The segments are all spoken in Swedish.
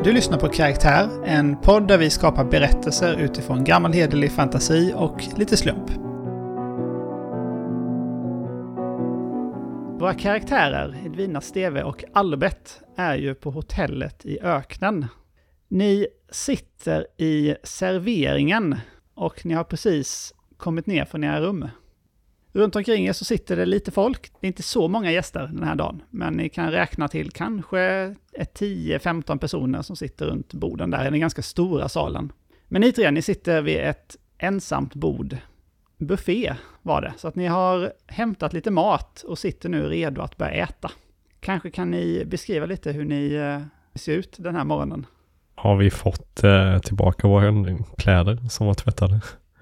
Du lyssnar på Karaktär, en podd där vi skapar berättelser utifrån gammal hederlig fantasi och lite slump. Våra karaktärer, Edvina, Steve och Albert, är ju på hotellet i öknen. Ni sitter i serveringen och ni har precis kommit ner från era rum. Runt omkring er så sitter det lite folk. Det är inte så många gäster den här dagen, men ni kan räkna till kanske 10-15 personer som sitter runt borden där i den ganska stora salen. Men ni tre, ni sitter vid ett ensamt bord. Buffé var det, så att ni har hämtat lite mat och sitter nu redo att börja äta. Kanske kan ni beskriva lite hur ni ser ut den här morgonen? Har vi fått tillbaka våra kläder som var tvättade?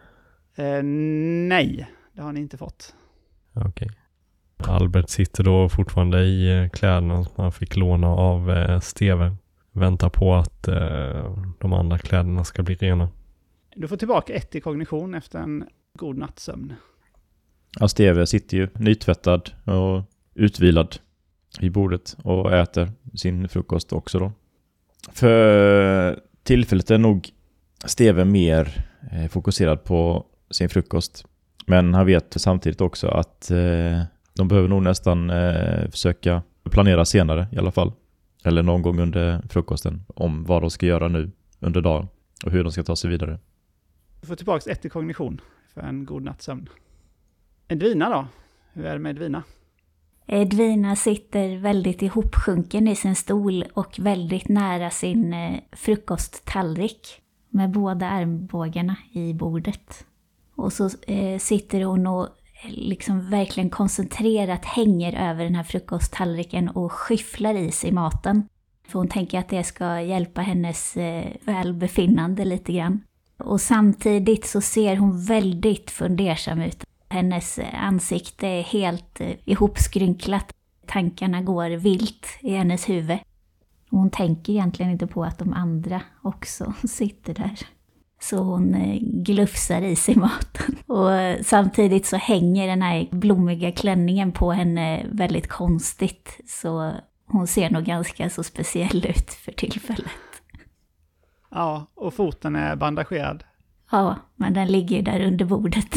Nej, det har ni inte fått. Okej. Albert sitter då fortfarande i kläderna som han fick låna av Steve. Väntar på att de andra kläderna ska bli rena. Du får tillbaka 1 i kognition efter en god nattsömn. Ja, Steve sitter ju nytvättad och utvilad i bordet och äter sin frukost också då. För tillfället är nog Steve mer fokuserad på sin frukost. Men han vet samtidigt också att de behöver nog nästan försöka planera senare i alla fall. Eller någon gång under frukosten om vad de ska göra nu under dagen och hur de ska ta sig vidare. Du får tillbaka 1 i kognition för en god nattsömn. Edvina då? Hur är det med Edvina? Edvina sitter väldigt ihopsjunken i sin stol och väldigt nära sin frukosttallrik med båda armbågarna i bordet. Och så sitter hon och liksom verkligen koncentrerat hänger över den här frukosttallriken och skyfflar i sig maten. För hon tänker att det ska hjälpa hennes välbefinnande lite grann. Och samtidigt så ser hon väldigt fundersam ut. Hennes ansikte är helt ihopskrynklat. Tankarna går vilt i hennes huvud. Och hon tänker egentligen inte på att de andra också sitter där. Så hon glufsar i sig maten. Och samtidigt så hänger den här blommiga klänningen på henne väldigt konstigt. Så hon ser nog ganska så speciell ut för tillfället. Ja, och foten är bandagerad. Ja, men den ligger där under bordet.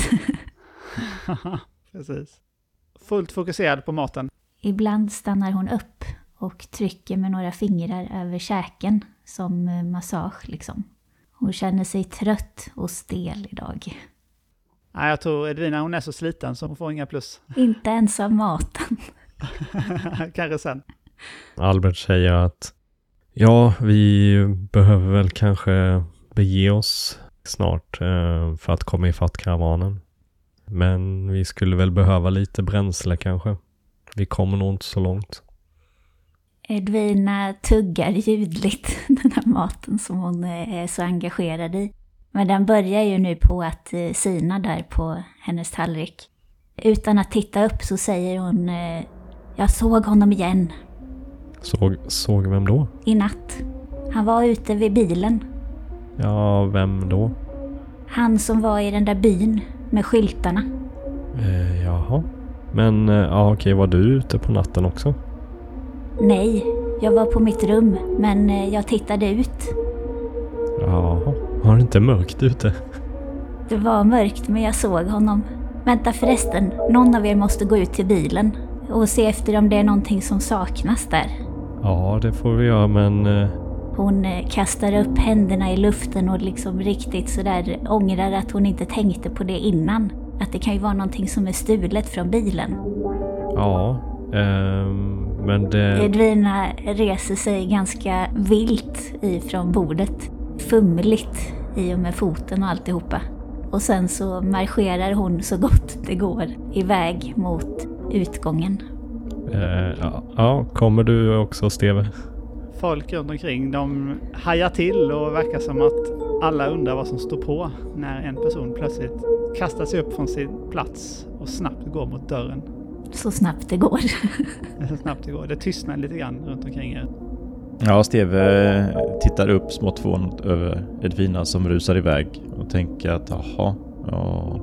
Precis. Fullt fokuserad på maten. Ibland stannar hon upp och trycker med några fingrar över käken som massage liksom. Hon känner sig trött och stel idag. Nej, jag tror Edvina hon är så sliten så hon får inga plus. Inte ens av maten. Kanske sen. Albert säger att ja, vi behöver väl kanske bege oss snart för att komma ifatt karavanen. Men vi skulle väl behöva lite bränsle kanske. Vi kommer nog inte så långt. Edvina tuggar ljudligt den här maten som hon är så engagerad i. Men den börjar ju nu på att sina där på hennes tallrik. Utan att titta upp så säger hon, jag såg honom igen. Såg vem då? I natt. Han var ute vid bilen. Ja, vem då? Han som var i den där byn med skyltarna. Jaha. Men ja, okej, var du ute på natten också? Nej, jag var på mitt rum, men jag tittade ut. Jaha, har det inte mörkt ute? Det var mörkt, men jag såg honom. Vänta förresten, någon av er måste gå ut till bilen och se efter om det är någonting som saknas där. Ja, det får vi göra, men... Hon kastar upp händerna i luften och liksom riktigt sådär ångrar att hon inte tänkte på det innan. Att det kan ju vara någonting som är stulet från bilen. Ja, men det... Edvina reser sig ganska vilt ifrån bordet. Fumligt i och med foten och alltihopa. Och sen så marscherar hon så gott det går iväg mot utgången. Ja, kommer du också, Steve? Folk runt omkring, de hajar till och verkar som att alla undrar vad som står på när en person plötsligt kastar sig upp från sin plats och snabbt går mot dörren. Så snabbt det går. Så snabbt det går. Det tystnar lite grann runt omkring er. Ja, Steve tittar upp smått tvån över Edvina som rusar iväg och tänker att jaha, ja,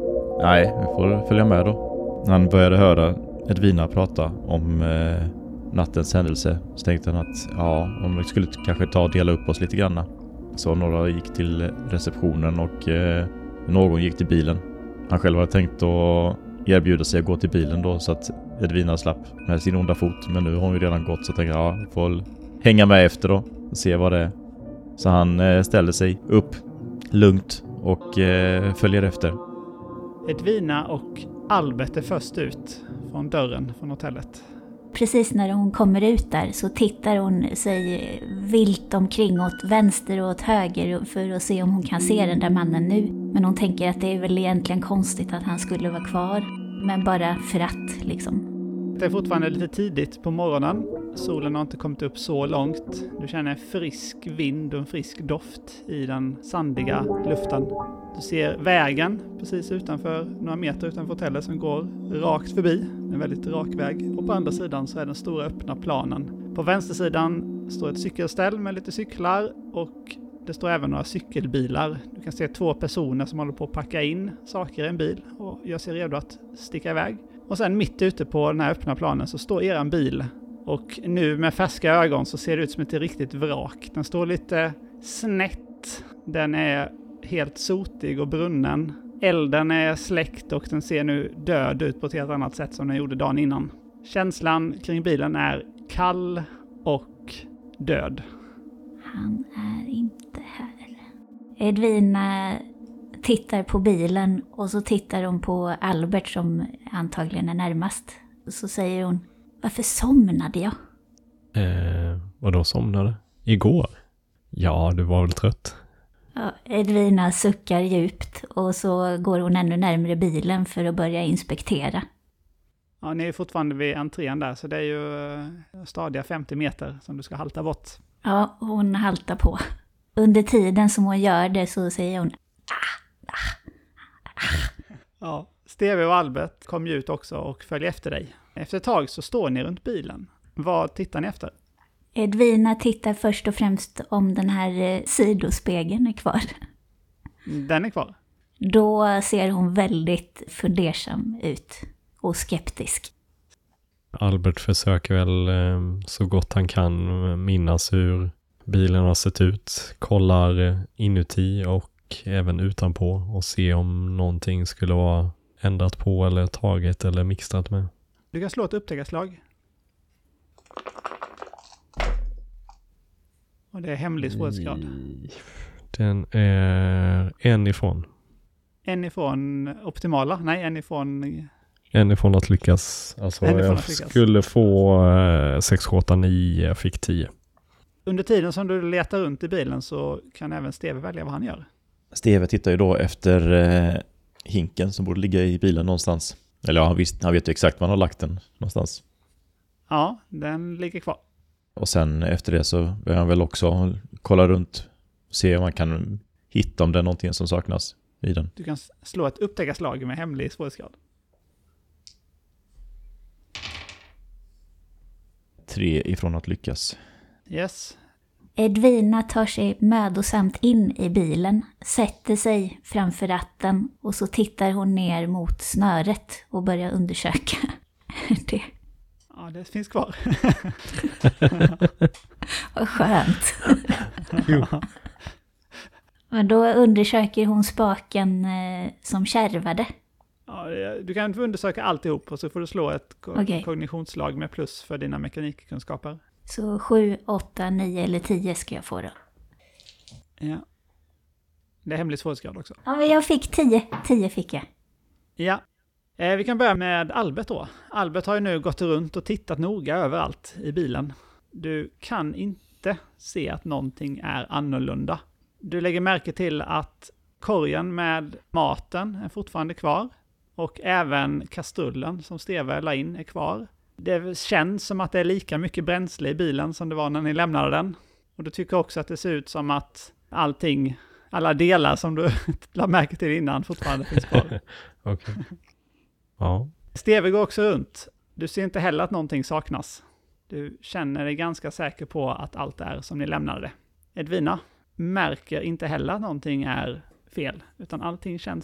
nej, vi får följa med då. Han började höra Edvina prata om nattens händelse så tänkte han att om vi skulle kanske ta och dela upp oss lite grann. Så några gick till receptionen och någon gick till bilen. Han själv hade tänkt att erbjuda sig att gå till bilen då så att Edvina slapp med sin onda fot. Men nu har hon ju redan gått så tänkte jag får hänga med efter då och se vad det är. Så han ställer sig upp lugnt och följer efter. Edvina och Albert är först ut från dörren från hotellet. Precis när hon kommer ut där så tittar hon sig vilt omkring åt vänster och åt höger för att se om hon kan se den där mannen nu. Men hon tänker att det är väl egentligen konstigt att han skulle vara kvar. Men bara för att liksom. Det är fortfarande lite tidigt på morgonen. Solen har inte kommit upp så långt. Du känner en frisk vind och en frisk doft i den sandiga luften. Du ser vägen precis utanför, några meter utanför hotellet som går rakt förbi. En väldigt rak väg. Och på andra sidan så är den stora öppna planen. På vänstersidan står ett cykelställ med lite cyklar och det står även några cykelbilar. Du kan se 2 personer som håller på att packa in saker i en bil och gör sig redo att sticka iväg. Och sen mitt ute på den här öppna planen så står eran bil. Och nu med färska ögon så ser det ut som ett riktigt vrak. Den står lite snett. Den är helt sotig och brunnen. Elden är släckt och den ser nu död ut på ett helt annat sätt som den gjorde dagen innan. Känslan kring bilen är kall och död. Han är inte här. Edvina tittar på bilen och så tittar hon på Albert som antagligen är närmast. Så säger hon, varför somnade jag? Vadå somnade? Igår? Ja, du var väl trött? Ja, Edvina suckar djupt och så går hon ännu närmare bilen för att börja inspektera. Ja, ni är fortfarande vid entrén där så det är ju stadiga 50 meter som du ska halta bort. Ja, hon haltar på. Under tiden som hon gör det så säger hon Ja, Steve och Albert kom ju ut också och följer efter dig. Efter ett tag så står ni runt bilen. Vad tittar ni efter? Edvina tittar först och främst om den här sidospegeln är kvar. Den är kvar. Då ser hon väldigt fundersam ut och skeptisk. Albert försöker väl så gott han kan minnas hur bilen har sett ut. Kollar inuti och även utanpå och se om någonting skulle vara ändrat på eller taget eller mixat med. Du kan slå ett upptäckarslag. Och det är hemlig svårighetsgrad. Den är en ifrån. En ifrån optimala? Nej, en ifrån... En ifrån att lyckas. Alltså jag skulle få 6, 8, 9, jag fick 10. Under tiden som du letar runt i bilen så kan även Steve välja vad han gör. Steve tittar ju då efter hinken som borde ligga i bilen någonstans. Eller ja, han vet ju exakt var han har lagt den någonstans. Ja, den ligger kvar. Och sen efter det så börjar han väl också kolla runt och se om man kan hitta om det är någonting som saknas i den. Du kan slå ett upptäckarslag med hemlig svårighetsgrad. 3 ifrån att lyckas. Yes. Edvina tar sig mödosamt in i bilen, sätter sig framför ratten och så tittar hon ner mot snöret och börjar undersöka det. Ja, det finns kvar. Vad skönt. Och då undersöker hon spaken som kärvade. Ja, du kan undersöka alltihop och så får du slå ett kognitionsslag med plus för dina mekanikkunskaper. Så 7, 8, 9 eller 10 ska jag få då. Ja. Det är hemlig svårighetsgrad också. Ja, men jag fick 10. 10 fick jag. Ja. Vi kan börja med Albert då. Albert har ju nu gått runt och tittat noga överallt i bilen. Du kan inte se att någonting är annorlunda. Du lägger märke till att korgen med maten är fortfarande kvar. Och även kastrullen som Steve la in är kvar. Det känns som att det är lika mycket bränsle i bilen som det var när ni lämnade den. Och du tycker också att det ser ut som att alla delar som du la märke till innan fortfarande finns kvar. Okej. Ja. Steve går också runt. Du ser inte heller att någonting saknas. Du känner dig ganska säker på att allt är som ni lämnade det. Edvina märker inte heller att någonting är fel. Utan allting känns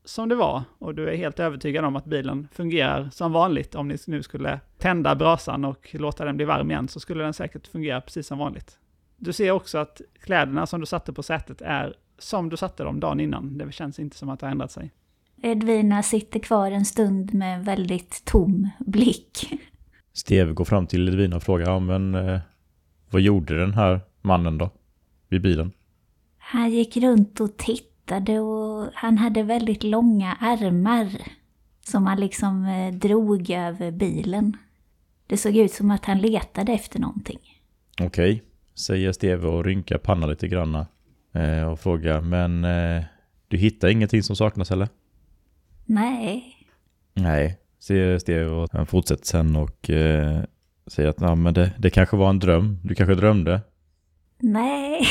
som det var och du är helt övertygad om att bilen fungerar som vanligt. Om ni nu skulle tända brasan och låta den bli varm igen så skulle den säkert fungera precis som vanligt. Du ser också att kläderna som du satte på sätet är som du satte dem dagen innan. Det känns inte som att det har ändrat sig. Edvina sitter kvar en stund med en väldigt tom blick. Steve går fram till Edvina och frågar, vad gjorde den här mannen då vid bilen? Han gick runt och tittade och han hade väldigt långa armar som han liksom drog över bilen. Det såg ut som att han letade efter någonting. Okej, säger Steve och rynkar pannan lite granna och frågar, men du hittar ingenting som saknas eller? Nej. Nej, säger Steve och han fortsätter sen och säger att men det kanske var en dröm. Du kanske drömde? Nej.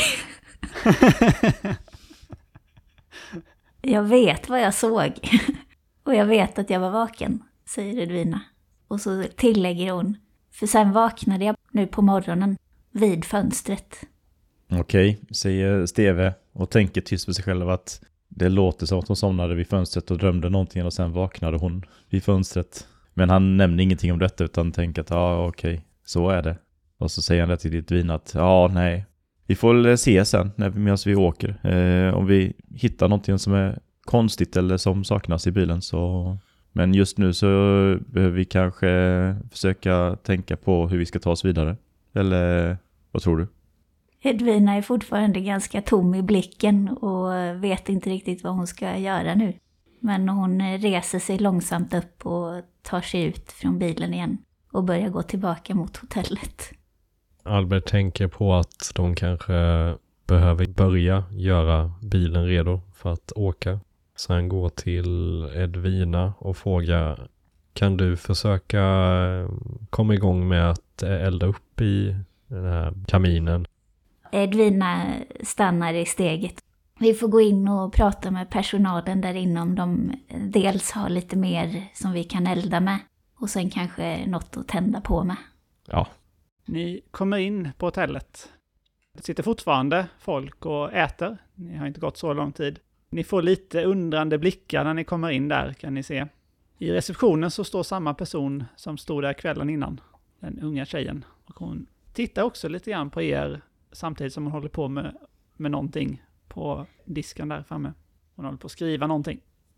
Jag vet vad jag såg. Och jag vet att jag var vaken, säger Edvina. Och så tillägger hon, för sen vaknade jag nu på morgonen vid fönstret. Okej, säger Steve och tänker tyst för sig själv att det låter som att hon somnade vid fönstret och drömde någonting och sen vaknade hon vid fönstret. Men han nämner ingenting om detta utan tänker att okej, så är det. Och så säger han det till Edvina att nej, vi får se sen medan vi åker. Om vi hittar någonting som är konstigt eller som saknas i bilen så... Men just nu så behöver vi kanske försöka tänka på hur vi ska ta oss vidare. Eller vad tror du? Edvina är fortfarande ganska tom i blicken och vet inte riktigt vad hon ska göra nu. Men hon reser sig långsamt upp och tar sig ut från bilen igen och börjar gå tillbaka mot hotellet. Albert tänker på att de kanske behöver börja göra bilen redo för att åka. Så han går till Edvina och frågar, kan du försöka komma igång med att elda upp i den här kaminen? Edvina stannar i steget. Vi får gå in och prata med personalen där inne om de dels har lite mer som vi kan elda med och sen kanske något att tända på med. Ja. Ni kommer in på hotellet. Det sitter fortfarande folk och äter. Ni har inte gått så lång tid. Ni får lite undrande blickar när ni kommer in där, kan ni se. I receptionen så står samma person som stod där kvällen innan. Den unga tjejen. Och hon tittar också lite grann på er samtidigt som hon håller på med någonting på disken där framme. Hon håller på att skriva någonting.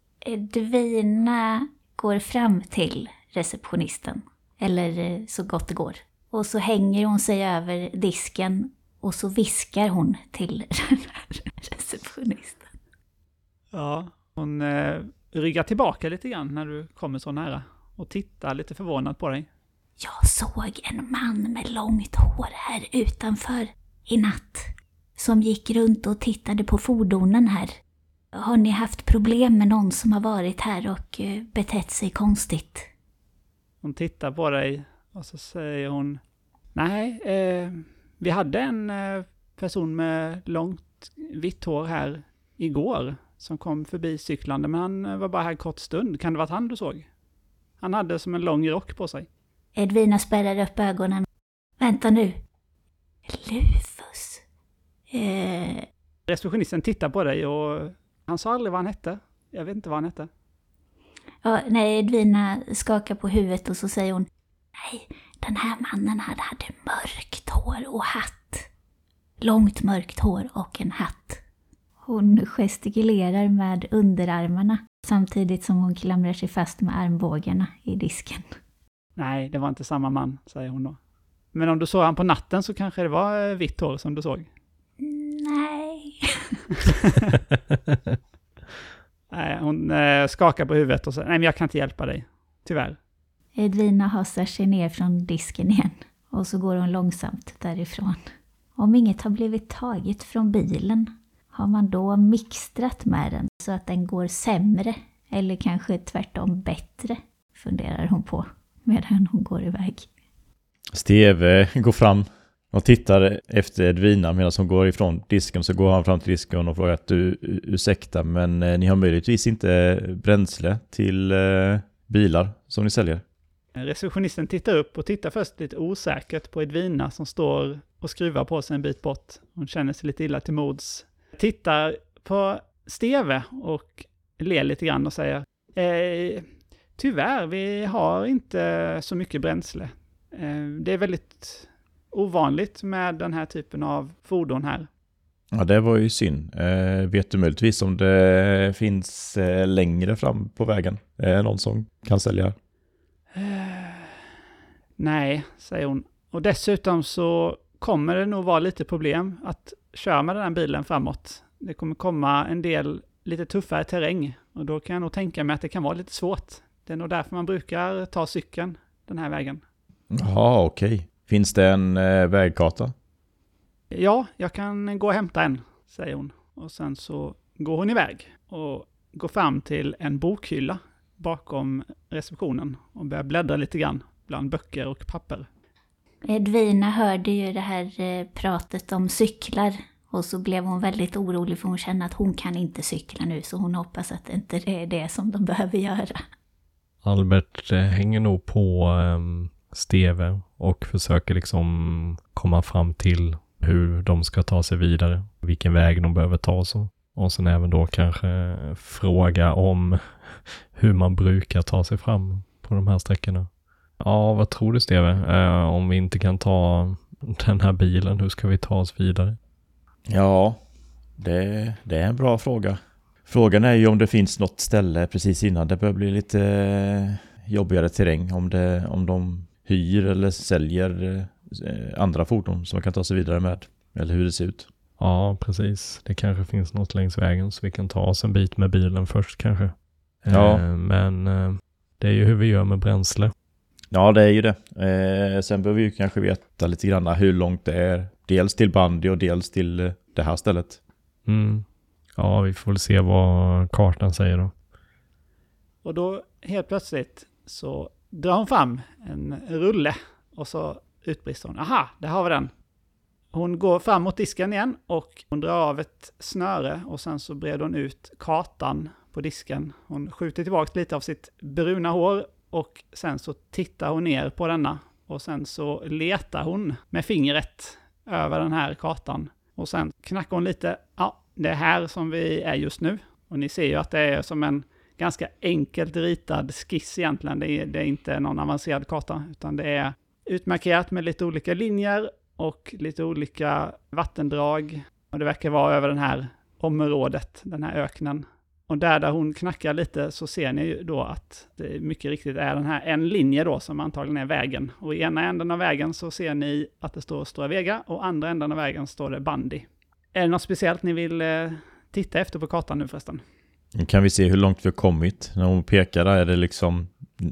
Edvina går fram till receptionisten. Eller så gott det går. Och så hänger hon sig över disken och så viskar hon till den här receptionisten. Ja, hon ryggar tillbaka lite grann när du kommer så nära och tittar lite förvånad på dig. Jag såg en man med långt hår här utanför i natt som gick runt och tittade på fordonen här. Har ni haft problem med någon som har varit här och betett sig konstigt? Hon tittar på dig och så säger hon, nej, vi hade en person med långt vitt hår här igår som kom förbi cyklande, men han var bara här en kort stund. Kan det vara han du såg? Han hade som en lång rock på sig. Edvina spärrar upp ögonen. Vänta nu. Lufus. Receptionisten tittar på dig och han sa aldrig vad han hette. Jag vet inte vad han hette. Ja, nej, Edvina skakar på huvudet och så säger hon, nej, den här mannen hade mörkt hår och hatt. Långt mörkt hår och en hatt. Hon gestikulerar med underarmarna samtidigt som hon klamrar sig fast med armbågarna i disken. Nej, det var inte samma man, säger hon då. Men om du såg han på natten så kanske det var vitt hår som du såg. Nej. Nej, hon skakar på huvudet och säger, nej men jag kan inte hjälpa dig, tyvärr. Edvina hasar sig ner från disken igen och så går hon långsamt därifrån. Om inget har blivit taget från bilen, har man då mixtrat med den så att den går sämre eller kanske tvärtom bättre, funderar hon på medan hon går iväg. Steve går fram och tittar efter Edvina medan hon går ifrån disken, så går han fram till disken och frågar att ursäkta, men ni har möjligtvis inte bränsle till bilar som ni säljer? Receptionisten tittar upp och tittar först lite osäkert på Edvina som står och skruvar på sig en bit bort. Hon känner sig lite illa till mods. Tittar på Steve och ler lite grann och säger tyvärr, vi har inte så mycket bränsle. Det är väldigt ovanligt med den här typen av fordon här. Ja, det var ju synd. Vet du möjligtvis om det finns längre fram på vägen? Någon som kan sälja? Nej, säger hon. Och dessutom så kommer det nog vara lite problem att köra med den här bilen framåt. Det kommer komma en del lite tuffare terräng och då kan jag nog tänka mig att det kan vara lite svårt. Det är nog därför man brukar ta cykeln den här vägen. Jaha, okej. Finns det en vägkarta? Ja, jag kan gå och hämta en, säger hon. Och sen så går hon iväg och går fram till en bokhylla bakom receptionen och börjar bläddra lite grann bland böcker och papper. Edvina hörde ju det här pratet om cyklar och så blev hon väldigt orolig för hon känner att hon kan inte cykla nu så hon hoppas att inte det är det som de behöver göra. Albert hänger nog på Steve och försöker liksom komma fram till hur de ska ta sig vidare, vilken väg de behöver ta så. Och sen även då kanske fråga om hur man brukar ta sig fram på de här sträckorna. Ja, vad tror du Steve? Om vi inte kan ta den här bilen, hur ska vi ta oss vidare? Ja, det är en bra fråga. Frågan är ju om det finns något ställe precis innan det börjar bli lite jobbigare terräng. Om de hyr eller säljer andra fordon som man kan ta sig vidare med. Eller hur det ser ut. Ja, precis. Det kanske finns något längs vägen så vi kan ta oss en bit med bilen först kanske. Ja. Men det är ju hur vi gör med bränsle. Ja, det är ju det. Sen behöver vi ju kanske veta lite grann hur långt det är. Dels till Bandy och dels till det här stället. Mm. Ja, vi får väl se vad kartan säger då. Och då helt plötsligt så drar hon fram en rulle och så utbrister hon. Aha, där har vi den. Hon går fram mot disken igen och hon drar av ett snöre och sen så breder hon ut kartan på disken. Hon skjuter tillbaka lite av sitt bruna hår och sen så tittar hon ner på denna och sen så letar hon med fingret över den här kartan. Och sen knackar hon lite, ja, det är här som vi är just nu. Och ni ser ju att det är som en ganska enkelt ritad skiss egentligen. Det är inte någon avancerad karta utan det är utmarkerat med lite olika linjer och lite olika vattendrag. Och det verkar vara över den här området, den här öknen. Och där hon knackar lite så ser ni ju då att det mycket riktigt är den här en linje då som antagligen är vägen. Och i ena änden av vägen så ser ni att det står Stora Vega och andra änden av vägen står det Bandy. Är det något speciellt ni vill titta efter på kartan nu förresten? Kan vi se hur långt vi har kommit? När hon pekar där, är det liksom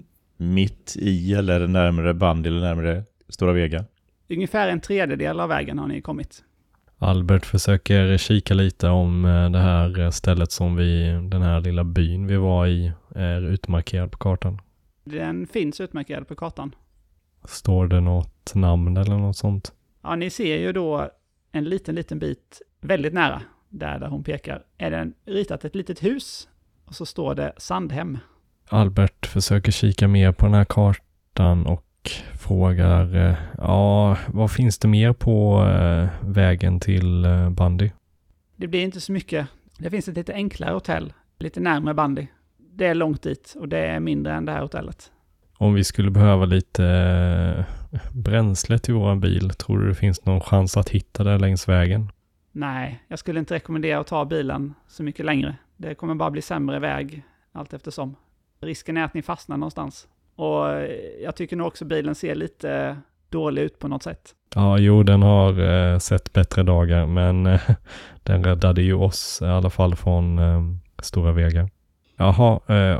mitt i eller är det närmare Bandy eller närmare Stora Vega? Ungefär en tredjedel av vägen har ni kommit. Albert försöker kika lite om det här stället som den här lilla byn vi var i är utmarkerad på kartan. Den finns utmarkerad på kartan. Står det något namn eller något sånt? Ja, ni ser ju då en liten bit väldigt nära där hon pekar. Är det ritat ett litet hus och så står det Sandhem. Albert försöker kika mer på den här kartan och frågar, ja, vad finns det mer på vägen till Bandy? Det blir inte så mycket. Det finns ett lite enklare hotell, lite närmare Bandy. Det är långt dit och det är mindre än det här hotellet. Om vi skulle behöva lite bränsle till vår bil, tror du det finns någon chans att hitta det längs vägen? Nej, jag skulle inte rekommendera att ta bilen så mycket längre. Det kommer bara bli sämre väg allt eftersom. Risken är att ni fastnar någonstans. Och jag tycker nog också bilen ser lite dålig ut på något sätt. Ja, jo, den har sett bättre dagar, men den räddade ju oss i alla fall från Stora Vega. Jaha,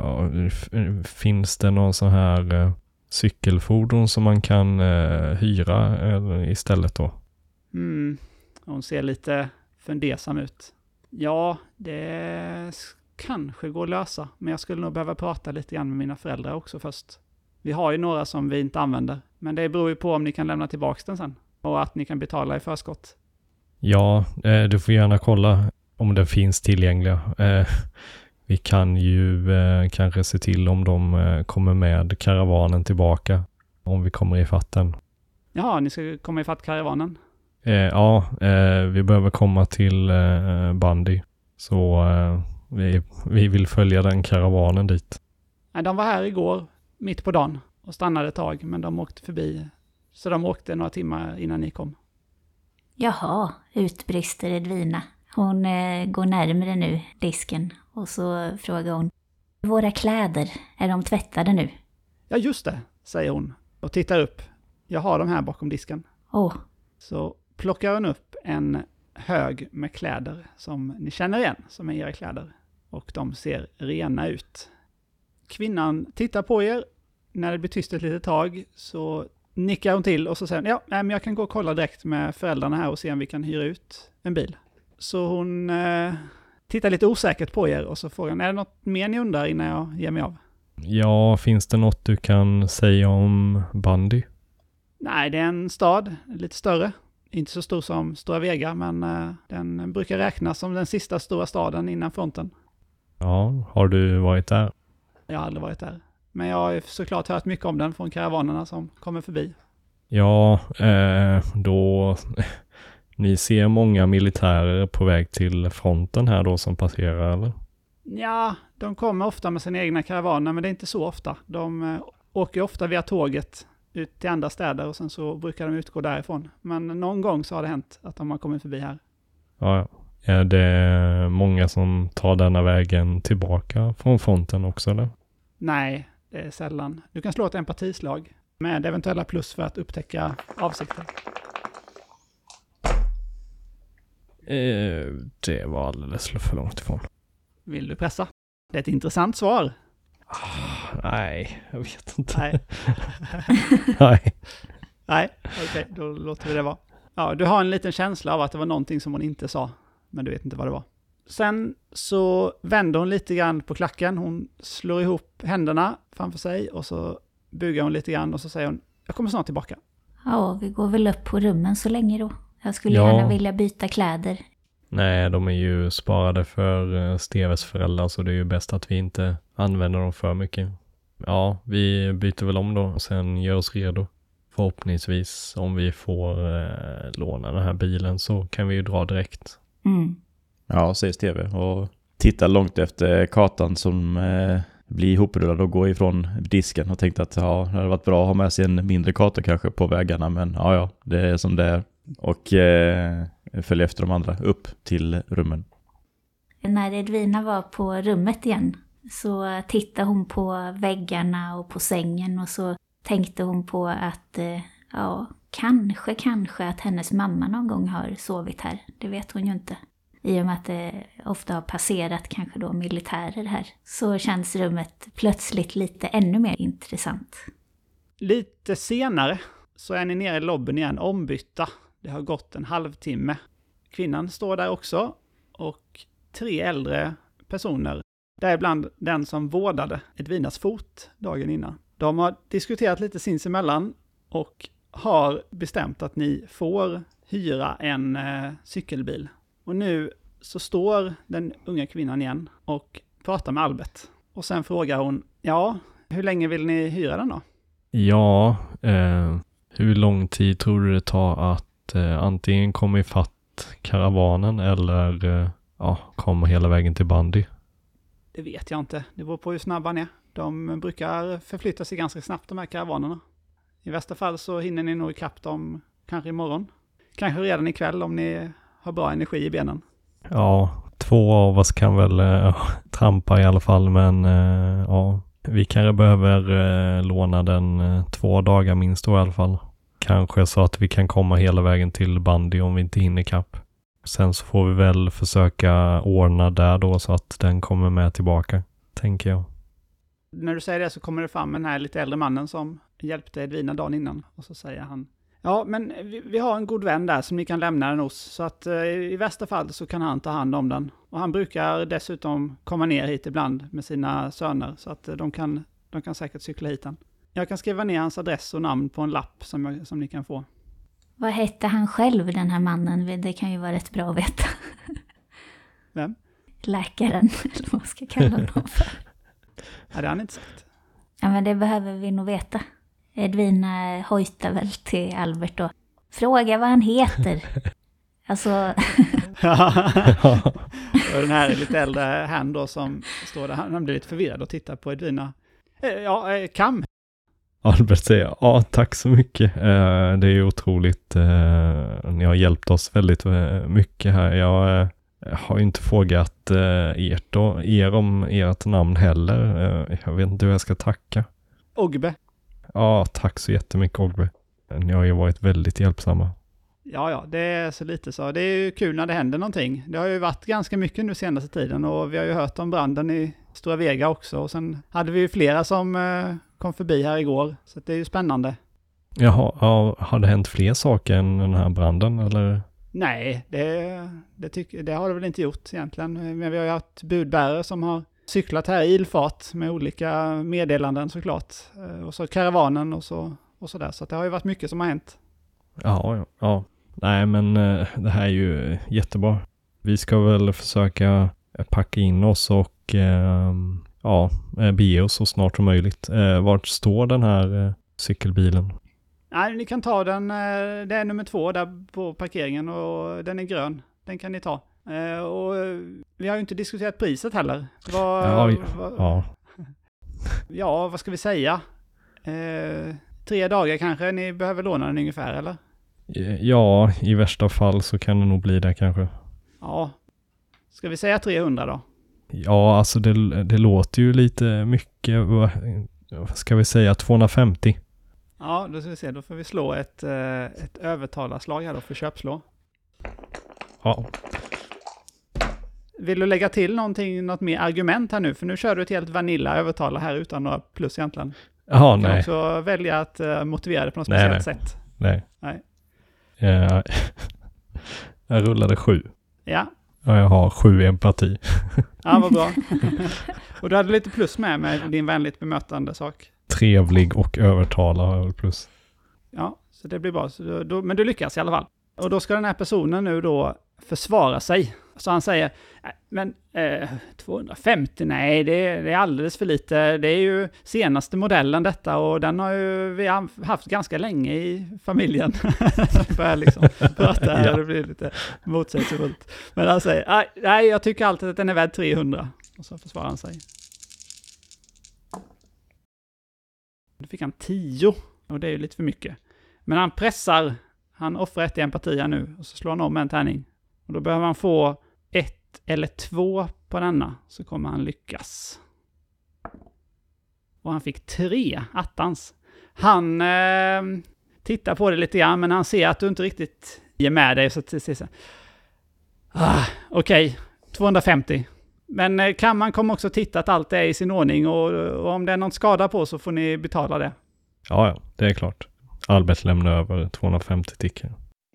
finns det någon sån här cykelfordon som man kan hyra istället då? Hon ser lite fundersam ut. Ja, det kanske går att lösa, men jag skulle nog behöva prata lite grann med mina föräldrar också först. Vi har ju några som vi inte använder, men det beror ju på om ni kan lämna tillbaka den sen och att ni kan betala i förskott. Ja, du får gärna kolla om den finns tillgängliga. Vi kan ju kanske se till om de kommer med karavanen tillbaka om vi kommer i fatten. Jaha, ni ska komma i fatt karavanen? Ja, vi behöver komma till Bandy. Så Vi vill följa den karavanen dit. Nej, de var här igår, mitt på dagen, och stannade ett tag, men de åkte förbi. Så de åkte några timmar innan ni kom. Jaha, utbrister Edvina. Hon går närmare nu disken och så frågar hon: våra kläder, är de tvättade nu? Ja, just det, säger hon och tittar upp. Jag har dem här bakom disken. Åh, Så plockar hon upp en hög med kläder som ni känner igen, som är era kläder. Och de ser rena ut. Kvinnan tittar på er. När det blir tyst ett litet tag så nickar hon till och så säger hon: ja, men jag kan gå och kolla direkt med föräldrarna här och se om vi kan hyra ut en bil. Så hon tittar lite osäkert på er och så frågar hon: är det något mer ni undrar innan jag ger mig av? Ja, finns det något du kan säga om Bandy? Nej, det är en stad, lite större. Inte så stor som Stora Vega, men den brukar räknas som den sista stora staden innan fronten. Ja, har du varit där? Jag har aldrig varit där. Men jag har såklart hört mycket om den från karavanerna som kommer förbi. Ja, då... Ni ser många militärer på väg till fronten här då som passerar, eller? Ja, de kommer ofta med sina egna karavaner, men det är inte så ofta. De åker ofta via tåget ut till andra städer och sen så brukar de utgå därifrån. Men någon gång så har det hänt att de har kommit förbi här. Ja. Är det många som tar denna vägen tillbaka från fronten också, eller? Nej, det är sällan. Du kan slå ett empatislag med eventuella plus för att upptäcka avsikter. Det var alldeles för långt ifrån. Vill du pressa? Det är ett intressant svar. Nej, jag vet inte. Nej. Nej. Nej, okej, då låter vi det vara. Ja, du har en liten känsla av att det var någonting som hon inte sa, men du vet inte vad det var. Sen så vänder hon lite grann på klacken. Hon slår ihop händerna framför sig och så bugar hon lite grann och så säger hon: jag kommer snart tillbaka. ja, vi går väl upp på rummen så länge då. Jag skulle Ja. gärna vilja byta kläder. Nej, de är ju sparade för Steves föräldrar, så det är ju bäst att vi inte använder dem för mycket. Ja, vi byter väl om då och sen gör oss redo. Förhoppningsvis om vi får låna den här bilen så kan vi ju dra direkt. Mm. Ja, säger Steve och tittar långt efter kartan som blir ihoprullad och går ifrån disken och tänkte att ja, det hade varit bra att ha med sig en mindre karta kanske på vägarna, men ja, det är som det är. Och följer efter de andra upp till rummen. När Edvina var på rummet igen så tittade hon på väggarna och på sängen och så tänkte hon på att ja, kanske att hennes mamma någon gång har sovit här. Det vet hon ju inte. I och med att det ofta har passerat kanske då militärer här så känns rummet plötsligt lite ännu mer intressant. Lite senare så är ni nere i lobbyn igen, ombytta. Det har gått en halvtimme. Kvinnan står där också och 3 äldre personer, däribland den som vårdade Edvinas fot dagen innan. De har diskuterat lite sinsemellan och har bestämt att ni får hyra en cykelbil. Och nu så står den unga kvinnan igen och pratar med Albert. Och sen frågar hon: ja, hur länge vill ni hyra den då? Ja, hur lång tid tror du det tar att antingen komma ifatt karavanen eller komma hela vägen till Bandy? Det vet jag inte. Det beror på hur snabba ni är. De brukar förflytta sig ganska snabbt, de här karavanerna. I värsta fall så hinner ni nog ikapp dem kanske imorgon. Kanske redan ikväll om ni har bra energi i benen. Ja, 2 av oss kan väl trampa i alla fall, men vi kanske behöver låna den 2 dagar minst då i alla fall. Kanske så att vi kan komma hela vägen till Bandy om vi inte hinner ikapp. Sen så får vi väl försöka ordna där då så att den kommer med tillbaka, tänker jag. När du säger det så kommer det fram den här lite äldre mannen som hjälpte Edvina dagen innan. Och så säger han: ja, men vi har en god vän där som ni kan lämna den hos. Så att i värsta fall så kan han ta hand om den. Och han brukar dessutom komma ner hit ibland med sina söner. Så att de kan säkert cykla hit den. Jag kan skriva ner hans adress och namn på en lapp som ni kan få. Vad hette han själv, den här mannen? Det kan ju vara rätt bra att veta. Vem? Läkaren, eller vad ska jag kalla honom för. Ja, det har han inte sagt. Ja, men det behöver vi nog veta. Edvina hojtar väl till Albert då: fråga vad han heter. Alltså... Och den här lite äldre herrn då som står där, han blir lite förvirrad och tittar på Edvina. Kam. Albert säger, ja tack så mycket. Det är otroligt. Ni har hjälpt oss väldigt mycket här. Jag har ju inte frågat er om ert namn heller. Jag vet inte hur jag ska tacka. Ogbe. Ja, tack så jättemycket Ogbe. Ni har ju varit väldigt hjälpsamma. Ja, det är så lite så. Det är ju kul när det händer någonting. Det har ju varit ganska mycket nu senaste tiden och vi har ju hört om branden i Stora Vega också. Och sen hade vi ju flera som kom förbi här igår. Så det är ju spännande. Jaha, har det hänt fler saker än den här branden eller? Nej, det har det väl inte gjort egentligen. Men vi har ju haft budbärare som har cyklat här i ilfart med olika meddelanden såklart. Och så karavanen och så där. Så det har ju varit mycket som har hänt. Ja. Nej, men det här är ju jättebra. Vi ska väl försöka packa in oss och bege oss så snart som möjligt. Vart står den här cykelbilen? Nej, ni kan ta den. Det är nummer 2 där på parkeringen och den är grön. Den kan ni ta. Och vi har ju inte diskuterat priset heller. Ja, vad ska vi säga? 3 dagar kanske. Ni behöver låna den ungefär, eller? Ja, i värsta fall så kan det nog bli det kanske. Ja. Ska vi säga 300 då? Ja, alltså det låter ju lite mycket. Ska vi säga 250? Ja, då ska vi se. Då får vi slå ett övertalarslag här då för köpslå. Ja. Vill du lägga till något mer argument här nu? För nu kör du ett helt vanilla övertalar här utan några plus egentligen. Jaha, du kan nej. också välja att motivera det på något speciellt sätt. Nej. Jag rullade 7. Ja. Ja, jag har 7 empati. Ja, vad bra. Och du hade lite plus med din vänligt bemötande sak. Trevlig och övertala har jag väl plus. Ja, så det blir bra. Men du lyckas i alla fall. Och då ska den här personen nu då försvara sig. Så han säger, men 250, nej det är alldeles för lite. Det är ju senaste modellen detta och den har ju vi haft ganska länge i familjen. Börjar liksom prata här, det blir lite motsägelsefullt. Men han säger, nej jag tycker alltid att den är värd 300. Och så försvarar han sig. Då fick han 10 och det är ju lite för mycket. Men han offrar 1 i empati här nu och så slår han om en tärning. Och då behöver han få 1 eller 2 på denna så kommer han lyckas. Och han fick 3 attans. Han tittar på det lite grann men han ser att du inte riktigt ger med dig. Så okej, 250. Men kammaren kommer också titta att allt är i sin ordning och om det är någon skada på så får ni betala det. Ja, det är klart. Albert lämnar över 250 tickor.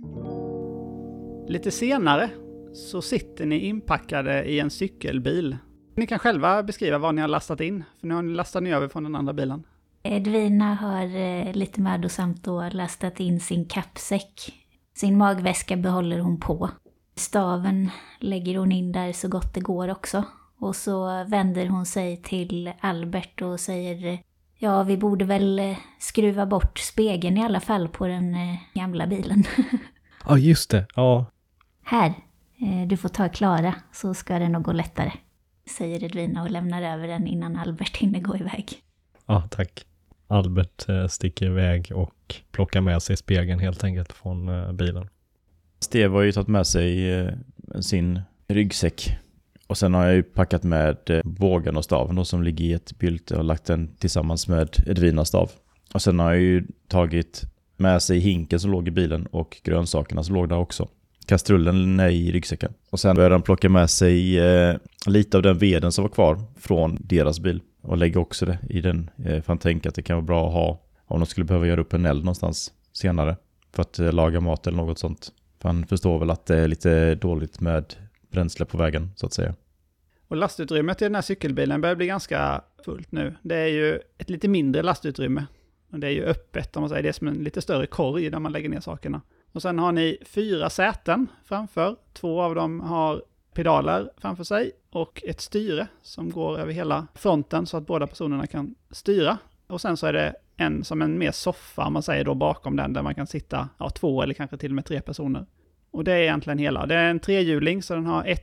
Lite senare så sitter ni inpackade i en cykelbil. Ni kan själva beskriva vad ni har lastat in. För nu har ni lastat över från den andra bilen. Edvina har lite mödosamt då lastat in sin kappsäck. Sin magväska behåller hon på. Staven lägger hon in där så gott det går också. Och så vänder hon sig till Albert och säger... Ja, vi borde väl skruva bort spegeln i alla fall på den gamla bilen. Ja, just det. Ja. Här, du får ta Klara så ska det nog gå lättare. Säger Edvina och lämnar över den innan Albert hinner gå iväg. Ja, tack. Albert sticker iväg och plockar med sig spegeln helt enkelt från bilen. Steve har ju tagit med sig sin ryggsäck. Och sen har jag ju packat med bågen och staven då, som ligger i ett bylte och lagt den tillsammans med Edvinas stav. Och sen har jag ju tagit med sig hinken som låg i bilen och grönsakerna som låg där också. Kastrullen är i ryggsäcken. Och sen började han plocka med sig lite av den veden som var kvar från deras bil. Och lägga också det i den. För han tänker att det kan vara bra att ha om de skulle behöva göra upp en eld någonstans senare. För att laga mat eller något sånt. För han förstår väl att det är lite dåligt med bränsle på vägen så att säga. Och lastutrymmet i den här cykelbilen börjar bli ganska fullt nu. Det är ju ett lite mindre lastutrymme. Och det är ju öppet om man säger. Det är som en lite större korg där man lägger ner sakerna. Och sen har ni 4 säten framför. 2 av dem har pedaler framför sig. Och ett styre som går över hela fronten så att båda personerna kan styra. Och sen så är det en mer soffa om man säger då bakom den där man kan sitta 2 eller kanske till och med 3 personer. Och det är egentligen hela. Det är en 3-hjuling så den har ett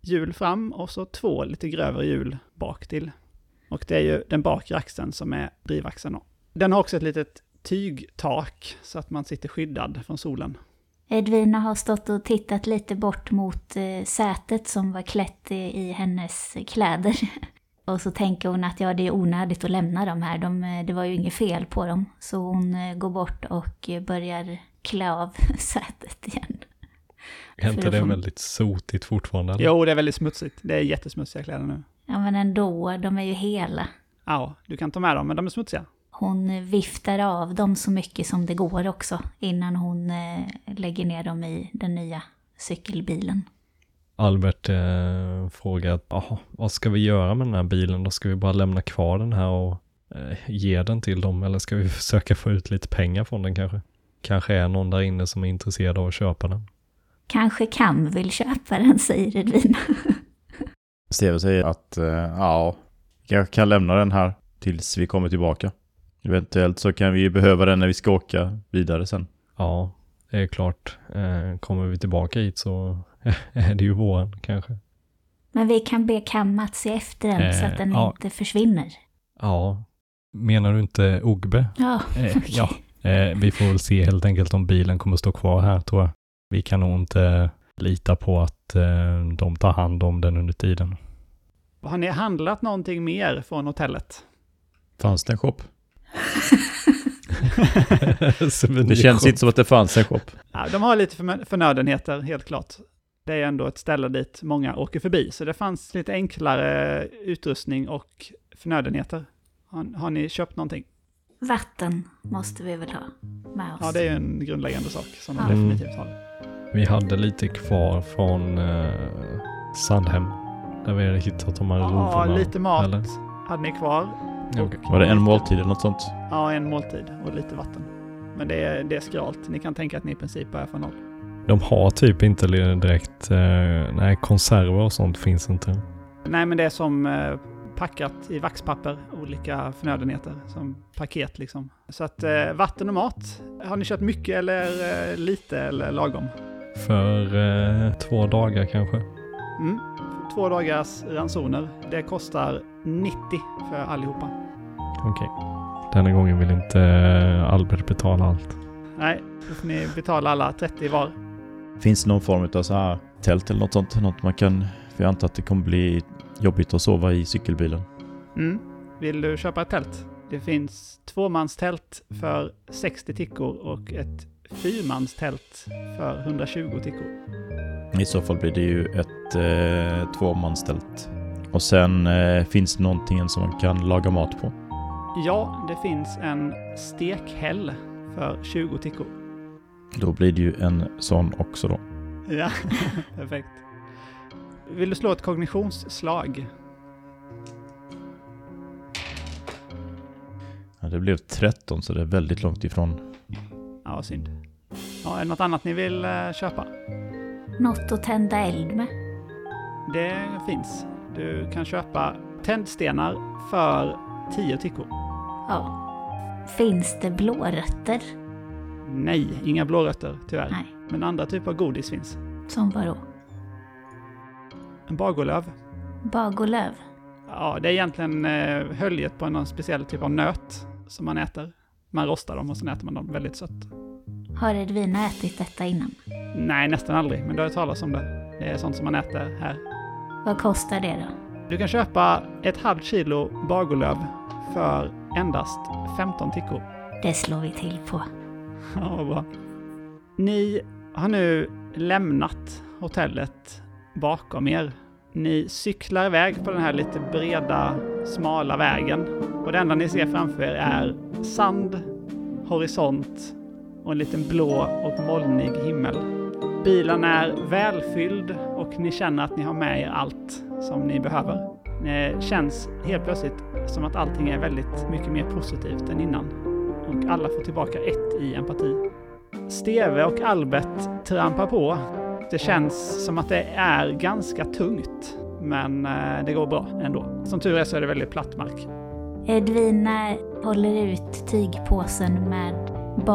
hjul fram och så 2 lite grövre hjul bak till. Och det är ju den bakre axeln som är drivaxeln. Den har också ett litet tygtak så att man sitter skyddad från solen. Edvina har stått och tittat lite bort mot sätet som var klätt i hennes kläder. Och så tänker hon att det är onödigt att lämna dem här. Det var ju inget fel på dem. Så hon går bort och börjar klä av sätet igen. Är inte det väldigt sotigt fortfarande? Eller? Jo, det är väldigt smutsigt. Det är jättesmutsiga kläder nu. Ja, men ändå, de är ju hela. Ja, du kan ta med dem, men de är smutsiga. Hon viftar av dem så mycket som det går också innan hon lägger ner dem i den nya cykelbilen. Albert frågar, vad ska vi göra med den här bilen? Då ska vi bara lämna kvar den här och ge den till dem? Eller ska vi försöka få ut lite pengar från den kanske? Kanske är någon där inne som är intresserad av att köpa den. Kanske Cam vill köpa den, säger Edvina. Steve säger att jag kan lämna den här tills vi kommer tillbaka. Eventuellt så kan vi ju behöva den när vi ska åka vidare sen. Ja, det är klart. Kommer vi tillbaka hit så är det ju våren kanske. Men vi kan be Cam att se efter den så att den inte försvinner. Ja, menar du inte Ogbe? Ja, Ja, vi får väl se helt enkelt om bilen kommer stå kvar här, tror jag. Vi kan nog inte lita på att de tar hand om den under tiden. Har ni handlat någonting mer från hotellet? Fanns det en shop? Det känns inte som att det fanns en shop. Ja, de har lite förnödenheter, helt klart. Det är ändå ett ställe dit många åker förbi. Så det fanns lite enklare utrustning och förnödenheter. Har ni köpt någonting? Vatten måste vi väl ha med oss. Ja, det är ju en grundläggande sak som de definitivt har. Vi hade lite kvar från Sandhem. Där vi hade hittat de här rovorna. Ja, lite mat eller? hade ni kvar. Okay. Var det en måltid eller något sånt? Ja, en måltid och lite vatten. Men det är skralt. Ni kan tänka att ni i princip börjar från noll. De har typ inte direkt... konserver och sånt finns inte. Nej, men det är som packat i vaxpapper. Olika förnödenheter som paket liksom. Så att vatten och mat. Har ni köpt mycket eller lite eller lagom? För 2 dagar kanske. 2 dagars ransoner. Det kostar 90 för allihopa. Okej. Denna gången vill inte Albert betala allt. Nej, då får ni betala alla 30 var. Finns det någon form av så här tält eller något sånt? Något man kan... För jag antar att det kommer bli jobbigt att sova i cykelbilen. Vill du köpa ett tält? Det finns 2-manstält för 60 tickor och ett 4-manstält för 120 tickor. I så fall blir det ju ett 2-manstält. Och sen finns det någonting som man kan laga mat på? Ja, det finns en stekhäll för 20 tickor. Då blir det ju en sån också då. Ja, perfekt. Vill du slå ett kognitionsslag? Ja, det blev 13 så det är väldigt långt ifrån. Ja, vad synd. Ja, är det något annat ni vill köpa? Något att tända eld med. Det finns. Du kan köpa tändstenar för 10 tickor. Ja. Finns det blårötter? Nej, inga blårötter tyvärr. Nej. Men andra typer av godis finns. Som vadå? En bagolöv. Bagolöv? Ja, det är egentligen höljet på någon speciell typ av nöt som man äter. Man rostar dem och sen äter man dem väldigt sött. Har Edvina ätit detta innan? Nej, nästan aldrig. Men du har hört talas om det. Det är sånt som man äter här. Vad kostar det då? Du kan köpa 1,5 kilo bagolöv för endast 15 tickor. Det slår vi till på. Ja, vad bra. Ni har nu lämnat hotellet bakom er. Ni cyklar iväg på den här lite breda, smala vägen. Och det enda ni ser framför er är sand, horisont och en liten blå och molnig himmel. Bilen är välfylld och ni känner att ni har med er allt som ni behöver. Det känns helt plötsligt som att allting är väldigt mycket mer positivt än innan. Och alla får tillbaka 1 i empati. Steve och Albert trampar på. Det känns som att det är ganska tungt. Men det går bra ändå. Som tur är så är det väldigt platt mark. Edvina håller ut tygpåsen med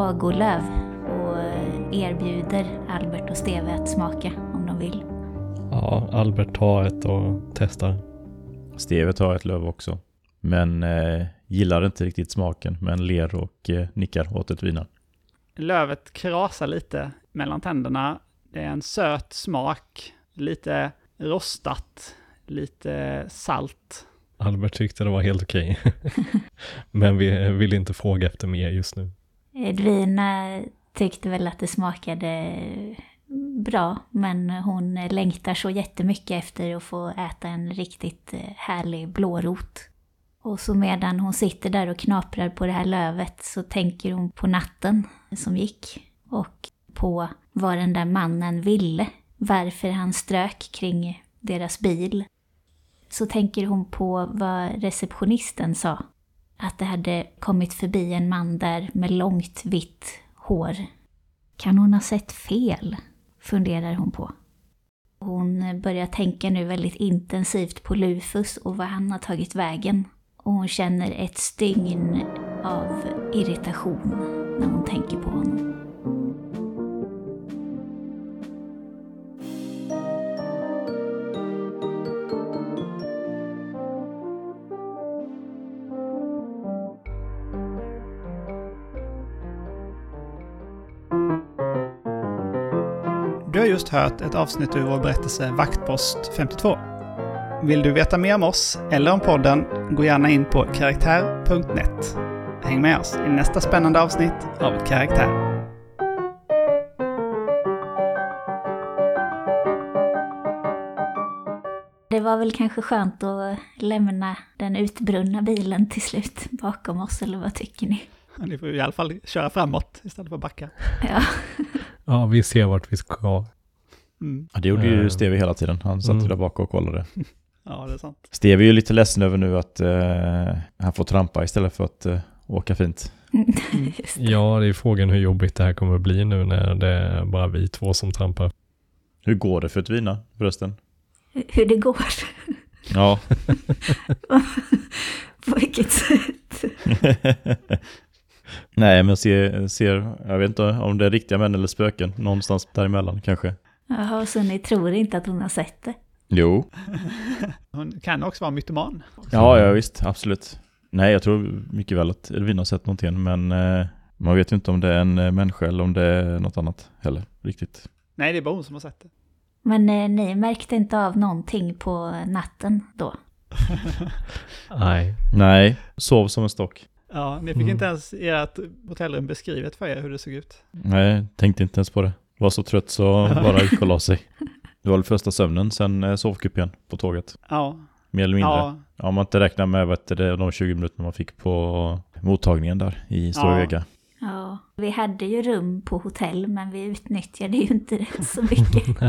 bagolöv och erbjuder Albert och Steve att smaka om de vill. Ja, Albert tar ett och testar. Steve tar ett löv också. Men gillar inte riktigt smaken. Men ler och nickar åt ett vina. Lövet krasar lite mellan tänderna. Det är en söt smak. Lite rostat. Lite salt. Albert tyckte det var helt okej. Men vi vill inte fråga efter mer just nu. Edvina tyckte väl att det smakade bra, men hon längtar så jättemycket efter att få äta en riktigt härlig blårot. Och så medan hon sitter där och knaprar på det här lövet så tänker hon på natten som gick och på vad den där mannen ville, varför han strök kring deras bil. Så tänker hon på vad receptionisten sa, att det hade kommit förbi en man där med långt vitt hår. Kan hon ha sett fel? Funderar hon på. Hon börjar tänka nu väldigt intensivt på Lufus och vad han har tagit vägen. Och hon känner ett stygn av irritation när hon tänker på honom. Du har just hört ett avsnitt ur vår berättelse Vaktpost 52. Vill du veta mer om oss eller om podden, gå gärna in på karaktär.net. Häng med oss i nästa spännande avsnitt av Karaktär. Det var väl kanske skönt att lämna den utbrunna bilen till slut bakom oss, eller vad tycker ni? Ni får i alla fall köra framåt istället för att backa. Ja. Ja, vi ser vart vi ska. Mm. Ja, det gjorde ju Steve hela tiden. Han satt ju där bak och kollade. Ja, det är sant. Steve är ju lite ledsen över nu att han får trampa istället för att åka fint. Just det. Ja, det är frågan hur jobbigt det här kommer att bli nu när det är bara vi två som trampar. Hur går det för ett vina, förresten? Hur det går. Ja. På vilket sätt? Nej, men ser, jag vet inte om det är riktiga män eller spöken. Någonstans däremellan kanske. Jaha, så ni tror inte att hon har sett det? Jo. Hon kan också vara mytoman. Ja, visst. Absolut. Nej, jag tror mycket väl att Edvin har sett någonting. Men man vet ju inte om det är en människa eller om det är något annat heller. Riktigt. Nej, det är bara hon som har sett det. Men ni märkte inte av någonting på natten då? Nej, sov som en stock. Ja, ni fick inte ens ert hotellrum beskrivet för er hur det såg ut. Nej, tänkte inte ens på det. Var så trött så bara gick och la sig. Det var väl första sömnen sen sovkupen på tåget. Ja. Mer eller mindre. Ja. Om man inte räknar med de 20 minuterna man fick på mottagningen där i Stora Vega. Ja, vi hade ju rum på hotell men vi utnyttjade ju inte det så mycket.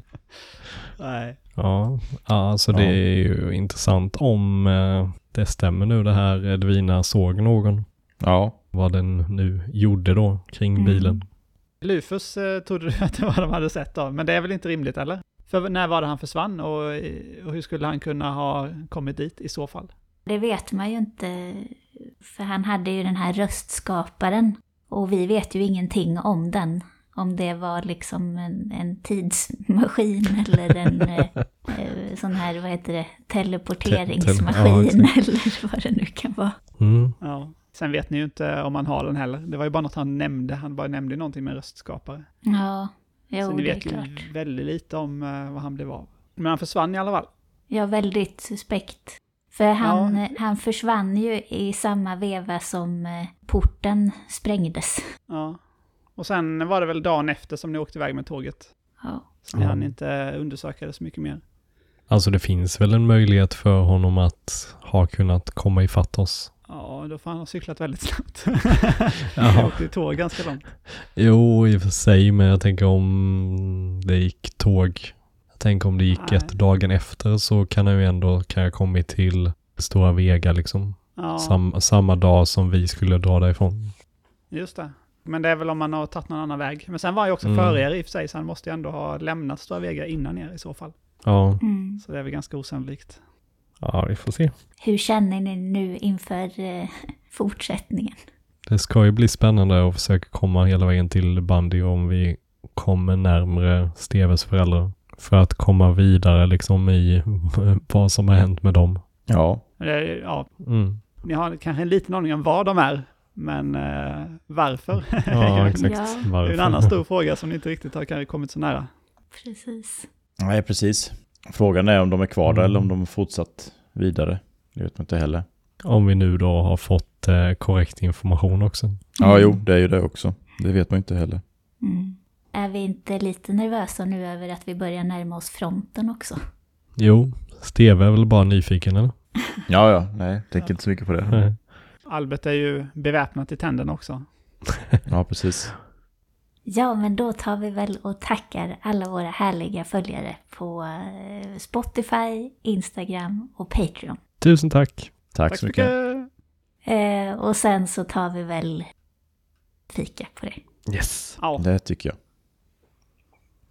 Nej. Ja, alltså det är ju intressant om det stämmer nu det här Edvina såg någon. Ja. Vad den nu gjorde då kring bilen. Lufus trodde du att det var de hade sett av, men det är väl inte rimligt, eller? För när var det han försvann och hur skulle han kunna ha kommit dit i så fall? Det vet man ju inte, för han hade ju den här röstskaparen och vi vet ju ingenting om den. Om det var liksom en tidsmaskin eller en sån här, vad heter det, teleporteringsmaskin eller vad det nu kan vara. Mm. Ja. Sen vet ni ju inte om han har den heller. Det var ju bara något han nämnde. Han bara nämnde någonting med röstskapare. Ja, jo, så ni det är vet klart. ju väldigt lite om vad han blev av. Men han försvann i alla fall. Ja, väldigt suspekt. För han försvann ju i samma veva som porten sprängdes. Ja. Och sen var det väl dagen efter som ni åkte iväg med tåget. Ja. Så ni hann inte undersöka det så mycket mer. Alltså det finns väl en möjlighet för honom att ha kunnat komma ifatt oss. Ja, då får han ha cyklat väldigt snabbt. Jaha. Jag åkte tåg ganska långt. Jo, i och för sig, men jag tänker om det gick tåg. Jag tänker om det gick ett dagen efter så kan han ju ändå komma till Stora Vega liksom. Ja. Samma dag som vi skulle dra därifrån. Just det. Men det är väl om man har tagit någon annan väg. Men sen var ju också före er i och för sig, så han måste ju ändå ha lämnat Stora Vega innan er i så fall. Ja. Mm. Så det är väl ganska osannolikt. Ja, vi får se. Hur känner ni nu inför fortsättningen? Det ska ju bli spännande att försöka komma hela vägen till Bundy om vi kommer närmare Steves föräldrar. för att komma vidare liksom i vad som har hänt med dem. Ja. Ja, Mm. ni har kanske en liten aning om vad de är, men varför? Ja, exakt. Ja. Det är Varför? en annan stor fråga som ni inte riktigt har kanske kommit så nära. Precis. Nej, precis. Frågan är om de är kvar där eller om de har fortsatt vidare. Det vet man inte heller. Om vi nu då har fått korrekt information också. Ja, jo, det är ju det också. Det vet man inte heller. Mm. Är vi inte lite nervösa nu över att vi börjar närma oss fronten också? Jo, Steve är väl bara nyfiken eller? Ja. Nej, tänker inte så mycket på det. Nej. Albert är ju beväpnat i tänderna också. Ja, precis. Ja, men då tar vi väl och tackar alla våra härliga följare på Spotify, Instagram och Patreon. Tusen tack. Tack så mycket. Och sen så tar vi väl fika på det. Yes. Ja. Det tycker jag.